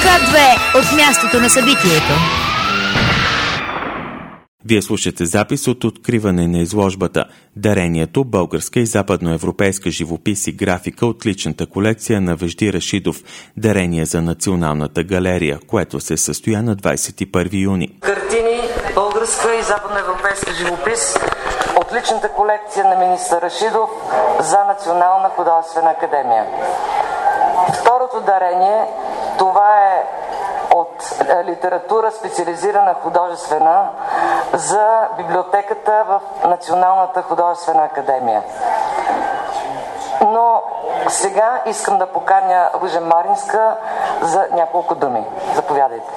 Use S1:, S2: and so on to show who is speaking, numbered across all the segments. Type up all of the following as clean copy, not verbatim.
S1: К2 от мястото на събитието.
S2: Вие слушате запис от откриване на изложбата «Дарението. Българска и западноевропейска живопис и графика» от личната колекция на Вежди Рашидов «Дарение за Националната галерия», което се състоя на 21 юни.
S3: Картини, българска и западноевропейска живопис от личната колекция на министър Рашидов за Национална художествена академия. Второто дарение, това е от литература специализирана художествена за библиотеката в Националната художествена академия. Но сега искам да поканя Ружа Маринска за няколко думи. Заповядайте.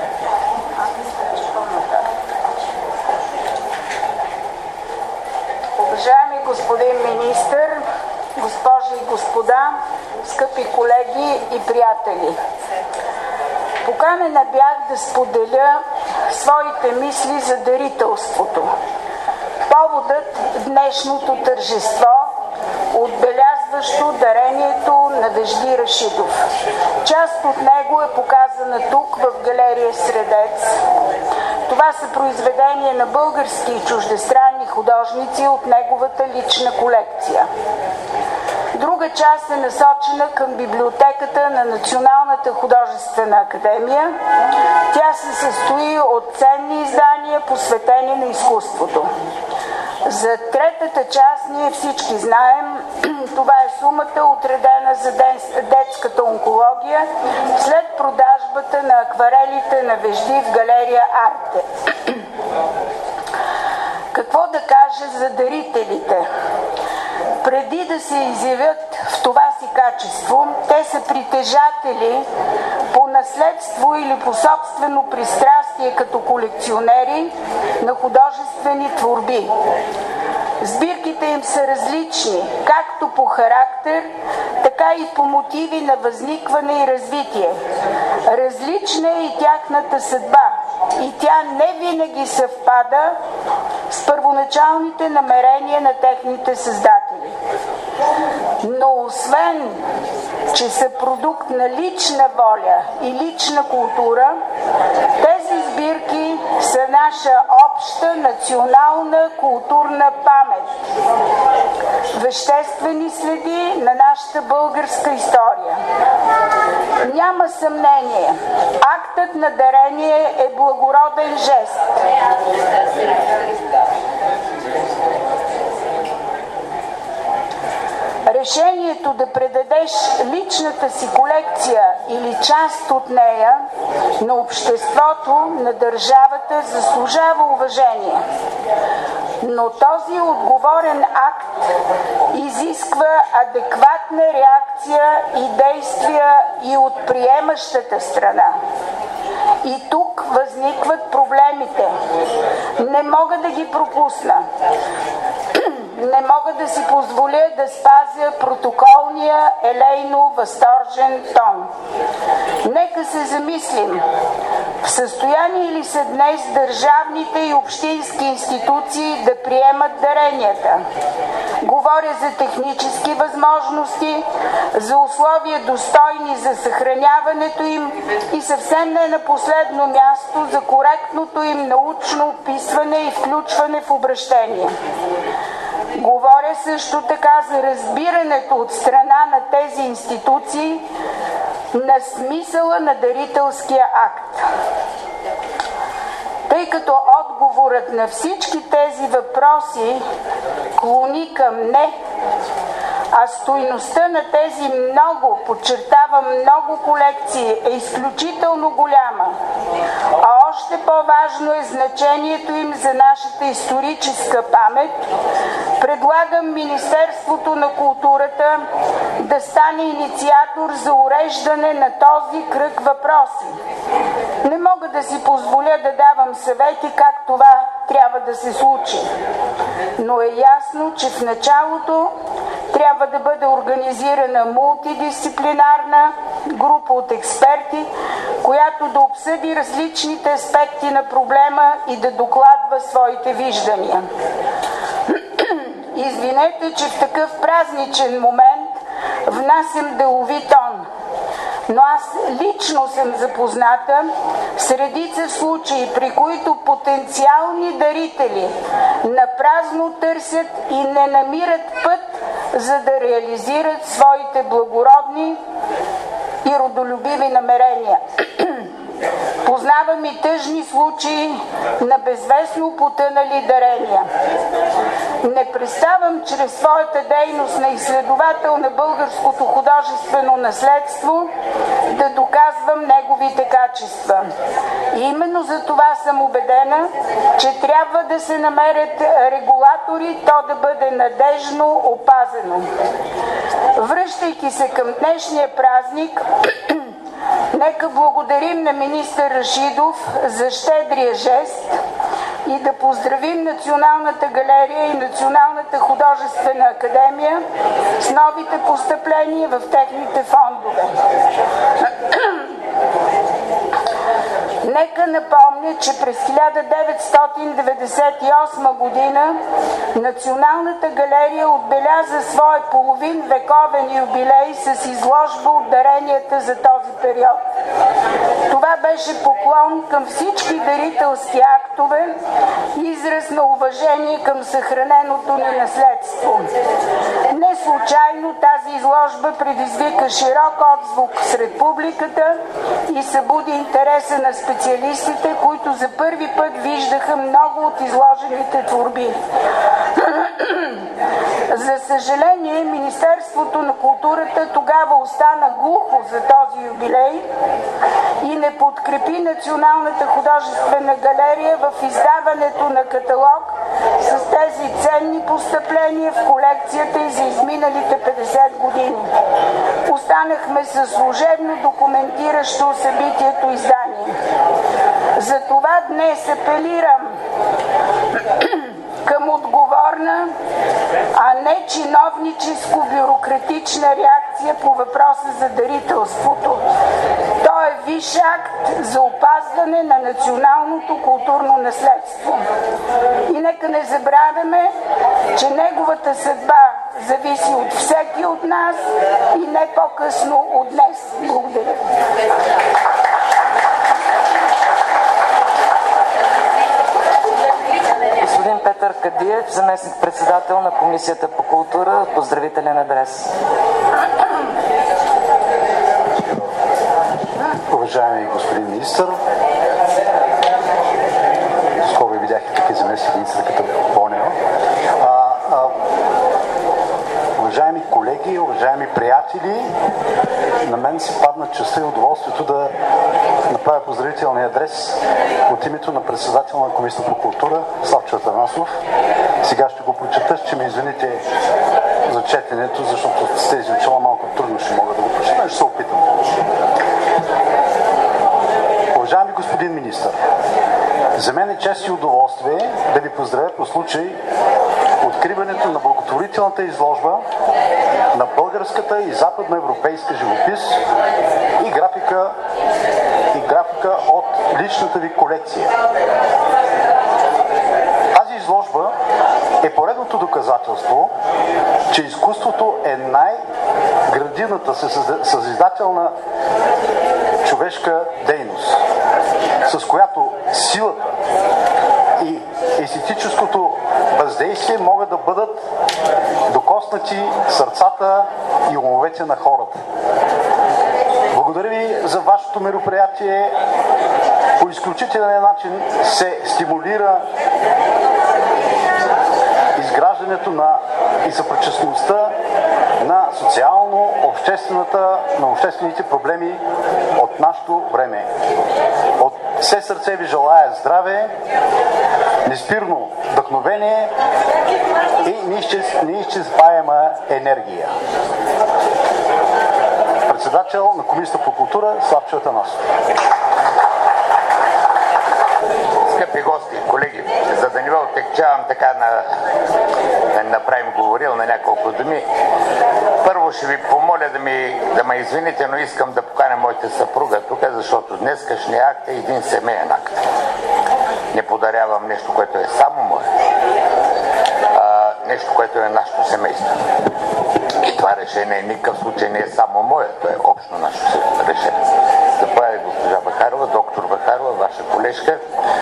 S4: Уважаеми господин министър, госпожи и господа, скъпи колеги и приятели! Поканена бях да споделя своите мисли за дарителството. Поводът днешното тържество, отбелязващо дарението на Вежди Рашидов. Част от него е показана тук в галерия Средец. Това са произведения на български и чуждестранни художници от неговата лична колекция. Друга част е насочена към библиотеката на Националната художествена академия. Тя се състои от ценни издания, посветени на изкуството. За третата част ние всички знаем, това е сумата, отредена за детската онкология след продажбата на акварелите на Вежди в галерия Арте. Какво да кажа за дарителите? Преди да се изявят в това си качество, те са притежатели по наследство или по собствено пристрастие като колекционери на художествени творби. Сбирките им са различни, както по характер, така и по мотиви на възникване и развитие. Различна е и тяхната съдба, и тя не винаги съвпада с първоначалните намерения на техните създатели. Но освен, че са продукт на лична воля и лична култура, тези сбирки са наша обща национална културна памет. Веществени следи на нашата българска история. Няма съмнение, актът на дарение е благороден жест. Решението да предадеш личната си колекция или част от нея на обществото, на държавата, заслужава уважение. Но този отговорен акт изисква адекватна реакция и действия и от приемащата страна. И тук възникват проблемите. Не мога да ги пропусна. Не мога да си позволя да спазя протоколния елейно-възторжен тон. Нека се замислим. В състояние ли са днес държавните и общински институции да приемат даренията? Говоря за технически възможности, за условия достойни за съхраняването им и съвсем не на последно място за коректното им научно описване и включване в обращение. Говоря също така за разбирането от страна на тези институции на смисъла на дарителския акт. Тъй като отговорът на всички тези въпроси клони към не, а стойността на тези много, подчертавам много колекции е изключително голяма, а още по-важно е значението им за нашата историческа памет, предлагам Министерството на културата да стане инициатор за уреждане на този кръг въпроси. Не мога да си позволя да давам съвети как това трябва да се случи. Но е ясно, че в началото трябва да бъде организирана мултидисциплинарна група от експерти, която да обсъди различните аспекти на проблема и да докладва своите виждания. Извинете, че в такъв празничен момент внасям делови тон. но аз лично съм запозната с редица случаи, при които потенциални дарители напразно търсят и не намират път, за да реализират своите благородни и родолюбиви намерения. Познавам и тъжни случаи на безвестно потънали дарения. Не преставам чрез своята дейност на изследовател на българското художествено наследство да доказвам неговите качества. И именно за това съм убедена, че трябва да се намерят регулатори, то да бъде надежно опазено. Връщайки се към днешния празник, нека благодарим на министър Рашидов за щедрия жест и да поздравим Националната галерия и Националната художествена академия с новите постъпления в техните фондове. Нека напомня, че през 1998 година Националната галерия отбеляза своя половин вековен юбилей с изложба от даренията за този период. Това беше поклон към всички дарителски актове, израз на уважение към съхраненото ни наследство. Не случайно тази изложба предизвика широк отзвук сред публиката и събуди интереса на специалистите, които за първи път виждаха много от изложените творби. За съжаление, Министерството на културата тогава остана глухо за този юбилей и не подкрепи Националната художествена галерия в издаването на каталог с тези ценни постъпления в колекцията и за изминалите 50 години. Останахме със служебно документиращо събитието издание. Затова днес апелирам към отговорна, а не чиновническо-бюрократична реакция по въпроса за дарителството. То е висш акт за опазване на националното културно наследство. И нека не забравяме, че неговата съдба зависи от всеки от нас и не по-късно от днес. Благодаря.
S3: Господин Петър Кадиев, заместник-председател на Комисията по култура, поздравителен адрес.
S5: Уважаеми господин министър, скоро видях и таки заместник-министър като Бонева. Уважаеми колеги, уважаеми приятели, на мен се падна честта и удоволствието да направя поздравителния адрес от името на председател на Комисията по култура Славчо Атанасов. Сега ще го прочета, ще ме извините за четенето, защото с тези очила малко трудно ще мога да го прочета, ще се опитам. Уважаеми господин министър, за мен е чест и удоволствие да ви поздравя по случай откриването на благотворителната изложба на българската и западноевропейска живопис и графика от личната ви колекция. Тази изложба е поредното доказателство, че изкуството е най-градивната съзидателна човешка дейност, с която силата и естетическото въздействие могат да бъдат докоснати сърцата и умовете на хората. Благодаря ви за вашето мероприятие. По изключителен начин се стимулира изграждането и съпричастността на обществените проблеми от нашето време. От все сърце ви желая здраве, неспирно вдъхновение и неизчерпаема енергия. Председател на Комисията по култура Славчо Атанасов.
S6: Скъпи гости, колеги, за да не ви отекчавам така да направим говорил на няколко думи, първо ще ви помоля да ме извините, но искам да поканя моята съпруга тук, защото днескашният акт е един семейен акт. Не подарявам нещо, което е само мое, нещо, което е нашето семейство. И това решение никакъв случай не е само мое, то е общо наше решение. Заповядай, госпожа Бахарова, доктор Бахарова, ваша колежка.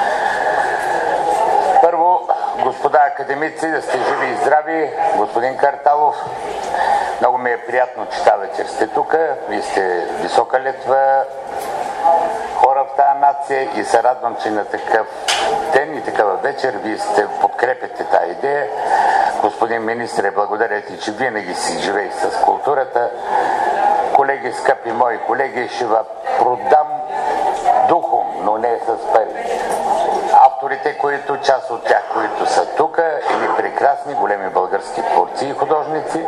S6: Първо, господа академици, да сте живи и здрави. Господин Карталов, много ми е приятно, че тази вечер сте тук. Вие сте висока летва хора в тази нация и се радвам, че на такъв ден и такава вечер вие сте подкрепяте тази идея. Господин министре, благодаря ти, че винаги си живей с културата. Колеги, скъпи мои колеги, ще ви продам духом, но не с пари. Авторите, които, част от тях, които са тук, или прекрасни, големи български творци и художници.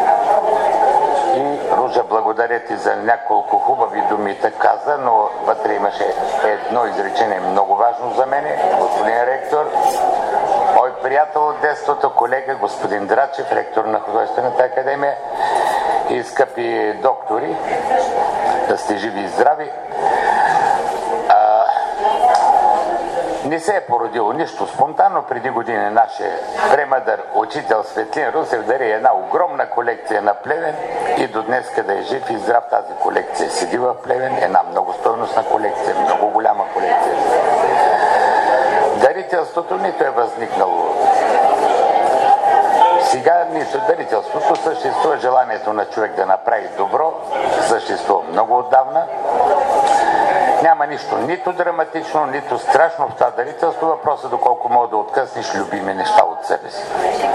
S6: И Ружа, благодаря ти за няколко хубави думи, каза, но вътре имаше едно изречение много важно за мене. Господин ректор, мой приятел от детството, колега, господин Драчев, ректор на Художествената академия и скъпи доктори, да сте живи и здрави. Не се е породило нищо спонтанно. Преди години нашия премъдър учител Светлин Русев дари една огромна колекция на Плевен и до днес, къде е жив и здрав, тази колекция седи в Плевен. Една много стойностна колекция, много голяма колекция. Дарителството нито е възникнало сега, нито дарителството съществува. Желанието на човек да направи добро съществува много отдавна. Няма нищо нито драматично, нито страшно в това дарителство. Въпросът доколко мога да откъснеш любими неща от себе си.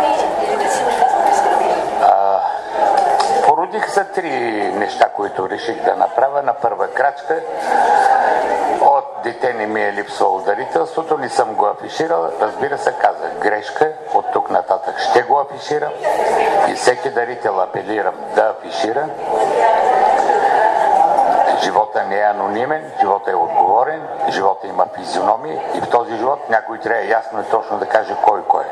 S6: Породих се 3 неща, които реших да направя на първа крачка. От дете не ми е липсвало дарителството, не съм го афиширал. Разбира се, казах грешка, от тук нататък ще го афиширам и всеки дарител апелирам да афишира. Живота не е анонимен, живота е отговорен, живота има физиономия и в този живот някой трябва ясно и точно да каже кой е.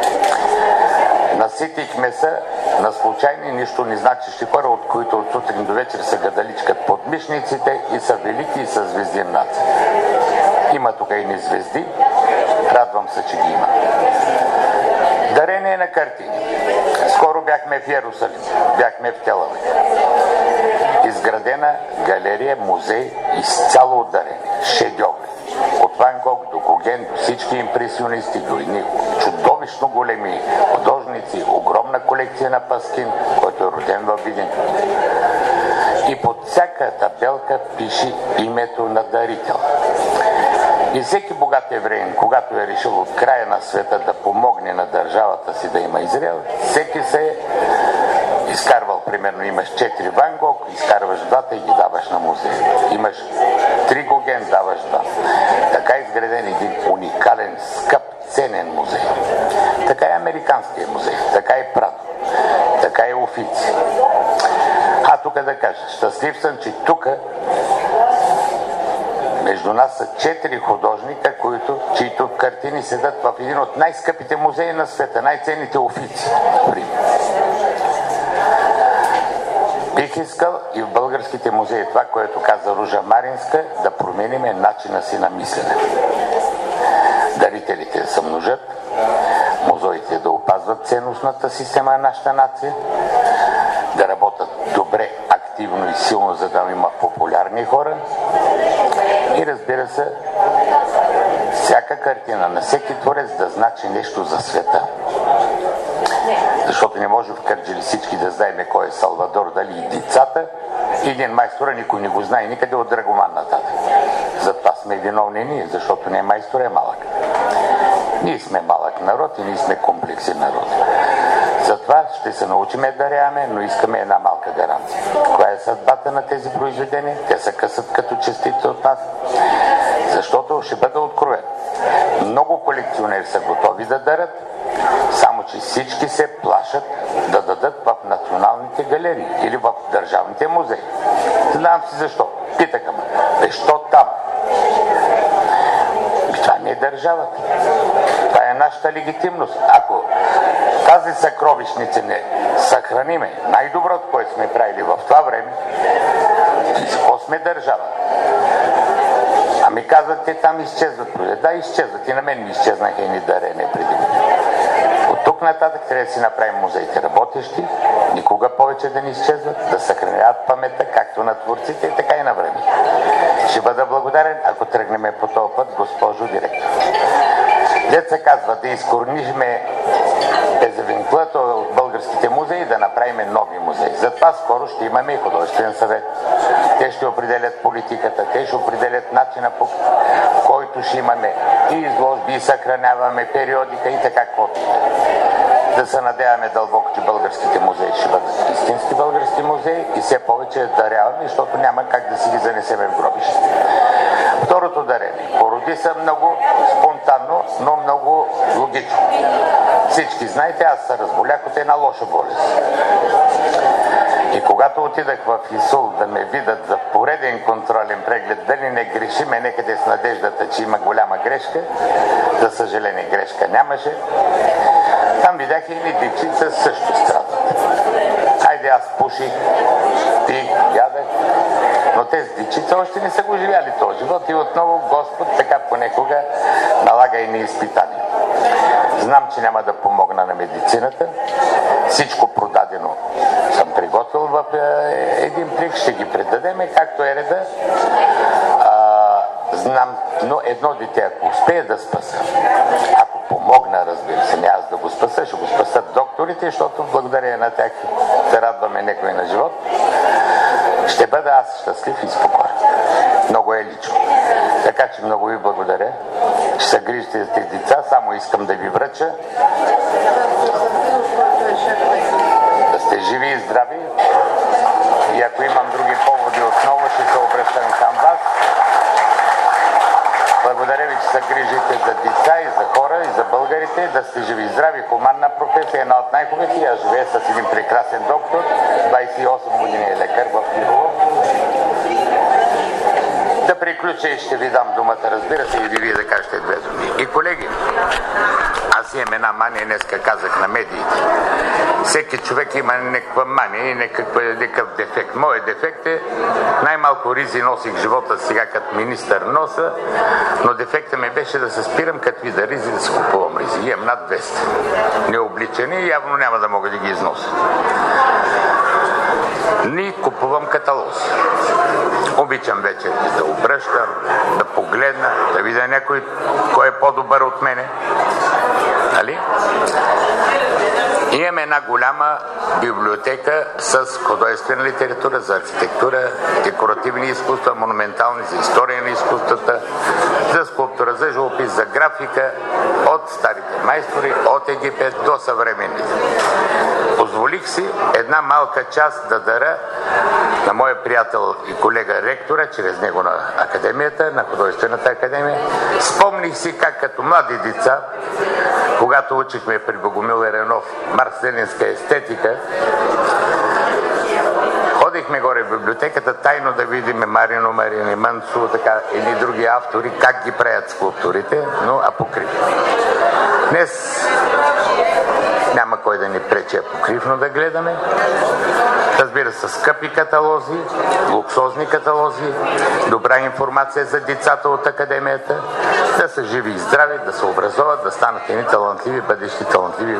S6: Наситихме се на случайни, нищо не значещи хора, от които от сутрин до вечер се гадаличкат под мишниците и са велики и са звезди на нация. Има тук и не звезди, радвам се, че ги има. Дарение на картини. Скоро бяхме в Йерусалим, бяхме в Тел Авив. Изградена галерия, музей, изцяло от дарение. Шедьоври. От Ван Гог до Гоген, до всички импресионисти, до едни чудовищно големи художници, огромна колекция на Паскин, който е роден във Видин. И под всяка табелка пише името на дарител. И всеки богат евреин, когато е решил от края на света да помогне на държавата си да има Израел, всеки се е изкарвал, примерно имаш 4 Ван Гог, изкарваш 2 и ги даваш на музей. Имаш 3 Гоген, даваш 2. Така е изграден един уникален, скъп, ценен музей. Така е Американския музей, така е Прадо, така е Офици. Тук да кажа, щастлив съм, че тук между нас са 4 художника, чието картини седат в един от най-скъпите музеи на света, най-ценните Офици. Бих искал и в българските музеи това, което каза Ружа Маринска, да промениме начина си на мислене. Дарителите да се множат, музеите да опазват ценностната система на нашата нация, да работят добре, активно и силно, за да има популярни хора и разбира се, всяка картина на всеки творец да значи нещо за света. Защото не може в Кърджали всички да знаем кой е Салвадор Дали и децата. Един майстора никой не го знае никъде от Драгоман нататък. Затова сме виновни ние, защото не майстор е малък. Ние сме малък народ и ние сме комплексен народ. Затова ще се научиме да даряваме, но искаме една малка гаранция. Коя е съдбата на тези произведения? Те се късат като частица от нас. Защото ще бъда откровен. Много колекционери са готови да дарят, само че всички се плашат да дадат в националните галерии или в държавните музеи. Знам си защо. Питаха ме. Защо там? Това не е държавата. Това е нашата легитимност. Ако тази съкровищница не съхраниме най-доброто, което сме правили в това време, какво сме държава? Ами казват, те там изчезват. Да, изчезват. И на мен ми изчезнаха и ни дарения преди. От тук нататък трябва да си направим музеите работещи, никога повече да не изчезват, да съхраняват паметта, както на творците, така и на време. Ще бъда благодарен, ако тръгнем по този път, госпожо директор. Дет се казва да изкорнижме безевинклата от българските музеи, да направим нови музеи. Затова скоро ще имаме и художествен съвет. Те ще определят политиката, те ще определят начина, по който ще имаме и изложби, и съхраняваме периодика и така каквото. Да се надяваме дълбоко, че българските музеи ще бъдат истински български музеи и все повече даряваме, защото няма как да си ги занесеме в гробище. Второто дарение. Породи се много спонтанно, но много логично. Всички знаете, аз се разболях от една лоша болест. И когато отидах в ИСУЛ да ме видят за пореден контролен преглед, дали не грешиме некъде с надеждата, че има голяма грешка, за съжаление грешка нямаше, там видях и едни дечица също страдат. Хайде, аз пуших, пих, ядах, но тези дечица още не са го живяли този живот и отново Господ така понекога налага и неизпитания. Знам, че няма да помогна на медицината. Всичко продадено съм приготвил в един плик, ще ги предадеме, както е реда. Знам, но едно дете, ако успее да спаса, ако помогна, разбира се, не аз да го спаса, ще го спасат докторите, защото благодарение на тях се радваме някой на живот, ще бъда аз щастлив и спокоен. Много е лично. Така че много ви благодаря. Ще се грижите за тези деца. Само искам да ви връча. Да сте живи и здрави. И ако имам други поводи отново, ще се обръщам към вас. Благодаря ви, че се грижите за деца и за хора, и за българите. Да сте живи и здрави. Хуманна професия, една от най-хубавите. Аз живея с един прекрасен доктор. 28 години е лекар в Кирово. Да приключа и ще ви дам думата, разбира се, или вие да кажете две думи. И колеги, аз имам една мания, днеска казах на медиите. Всеки човек има някаква мания и някакъв дефект. Моят дефект е най-малко ризи носих живота сега като министър носа, но дефекта ми беше да се спирам като вида ризи, да се купувам ризи. Имам над 200. Необличани и явно няма да мога да ги износя. Ни купувам каталози. Обичам вече да обръщам, да погледна, да видя някой, кой е по-добър от мене. Нали? Имаме една голяма библиотека с художествена литература за архитектура, декоративни изкуства, монументални, за история на изкуствата, за скулптура, за живопис, за графика, от старите майстори, от Египет до съвременните. Позволих си една малка част да дара на моя приятел и колега ректора, чрез него на академията, на художествената академия. Спомних си как като млади деца, когато учихме при Богомил Еренов марксленинска естетика, ходихме горе в библиотеката тайно да видим Марино Марини, Мансу, така едни други автори, как ги правят скулптурите, но апокривно. Днес няма кой да ни пречи апокривно да гледаме. Разбира се, скъпи каталози, луксозни каталози, добра информация за децата от академията, да са живи и здрави, да се образоват, да станат едни талантливи, бъдещи талантливи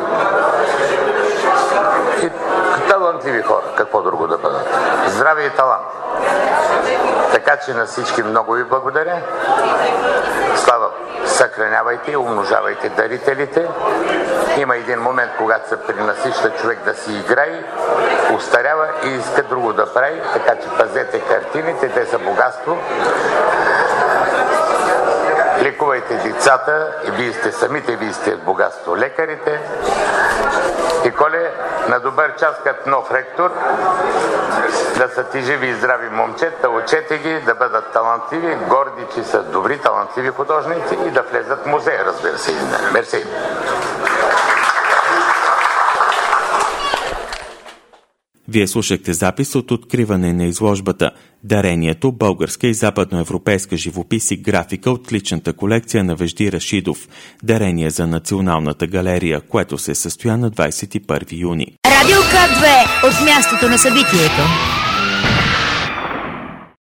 S6: и талантливи хора. Какво друго да бъдат? Здраве и талант. Така че на всички много ви благодаря. Слава, съхранявайте и умножавайте дарителите. Има един момент, когато се принасища човек да си играе, устарява и иска друго да прави, така че пазете картините, те са богатство. Лекувайте децата, и вие сте самите, вие сте богатство. Лекарите. И Коле, на добър час като нов ректор, да са ти живи и здрави момчета, учете ги да бъдат талантливи, горди, че са добри, талантливи художници и да влезат в музея, разбира се. Мерси.
S2: Вие слушахте запис от откриване на изложбата «Дарението. Българска и западноевропейска живопис и графика» от личната колекция на Вежди Рашидов «Дарение за Националната галерия», което се състоя на 21 юни.
S1: Радио К2 от мястото на събитието.